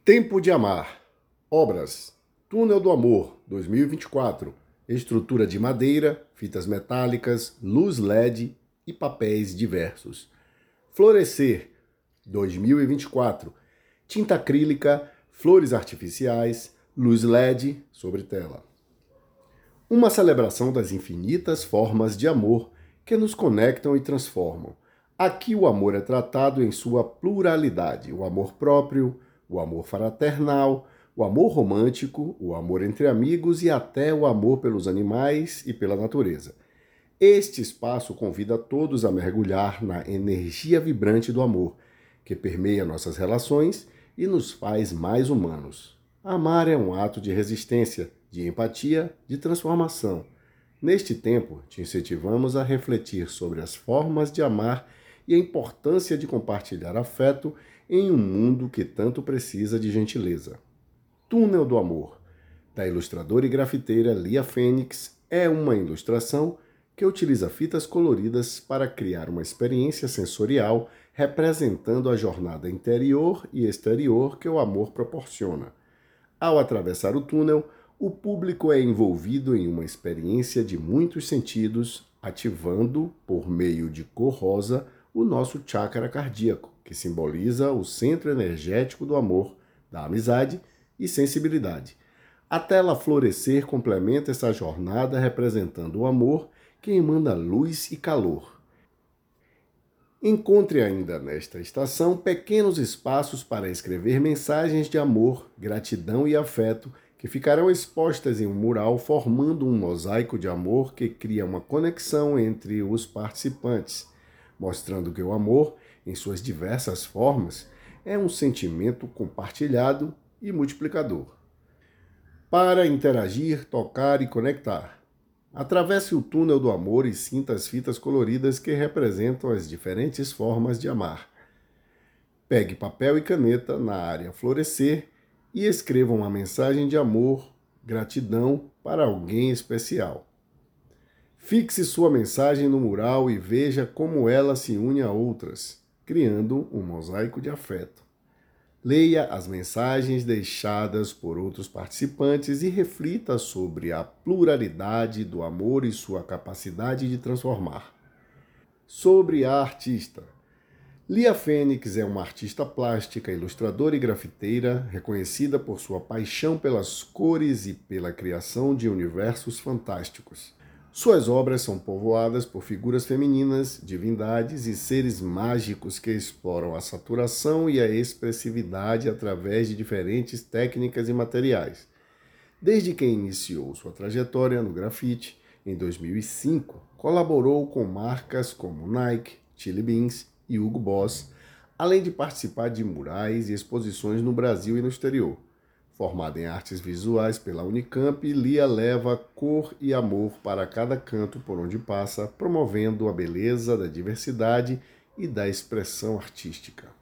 Tempo de Amar. Obras. Túnel do Amor, 2024. Estrutura de madeira, fitas metálicas, luz LED e papéis diversos. Florescer, 2024. Tinta acrílica, flores artificiais, luz LED sobre tela. Uma celebração das infinitas formas de amor que nos conectam e transformam. Aqui o amor é tratado em sua pluralidade, o amor próprio, o amor fraternal, o amor romântico, o amor entre amigos e até o amor pelos animais e pela natureza. Este espaço convida todos a mergulhar na energia vibrante do amor, que permeia nossas relações e nos faz mais humanos. Amar é um ato de resistência, de empatia, de transformação. Neste tempo, te incentivamos a refletir sobre as formas de amar e a importância de compartilhar afeto em um mundo que tanto precisa de gentileza. Túnel do Amor, da ilustradora e grafiteira Lia Fênix, é uma ilustração que utiliza fitas coloridas para criar uma experiência sensorial representando a jornada interior e exterior que o amor proporciona. Ao atravessar o túnel, o público é envolvido em uma experiência de muitos sentidos, ativando, por meio de cor rosa, o nosso chakra cardíaco, que simboliza o centro energético do amor, da amizade e sensibilidade. A tela Florescer complementa essa jornada representando o amor que emana luz e calor. Encontre ainda nesta estação pequenos espaços para escrever mensagens de amor, gratidão e afeto que ficarão expostas em um mural formando um mosaico de amor que cria uma conexão entre os participantes, mostrando que o amor, em suas diversas formas, é um sentimento compartilhado e multiplicador. Para interagir, tocar e conectar, atravesse o túnel do amor e sinta as fitas coloridas que representam as diferentes formas de amar. Pegue papel e caneta na área Florescer e escreva uma mensagem de amor, gratidão para alguém especial. Fixe sua mensagem no mural e veja como ela se une a outras, criando um mosaico de afeto. Leia as mensagens deixadas por outros participantes e reflita sobre a pluralidade do amor e sua capacidade de transformar. Sobre a artista. Lia Fênix é uma artista plástica, ilustradora e grafiteira, reconhecida por sua paixão pelas cores e pela criação de universos fantásticos. Suas obras são povoadas por figuras femininas, divindades e seres mágicos que exploram a saturação e a expressividade através de diferentes técnicas e materiais. Desde que iniciou sua trajetória no grafite, em 2005, colaborou com marcas como Nike, Chili Beans e Hugo Boss, além de participar de murais e exposições no Brasil e no exterior. Formada em artes visuais pela Unicamp, Lia leva cor e amor para cada canto por onde passa, promovendo a beleza da diversidade e da expressão artística.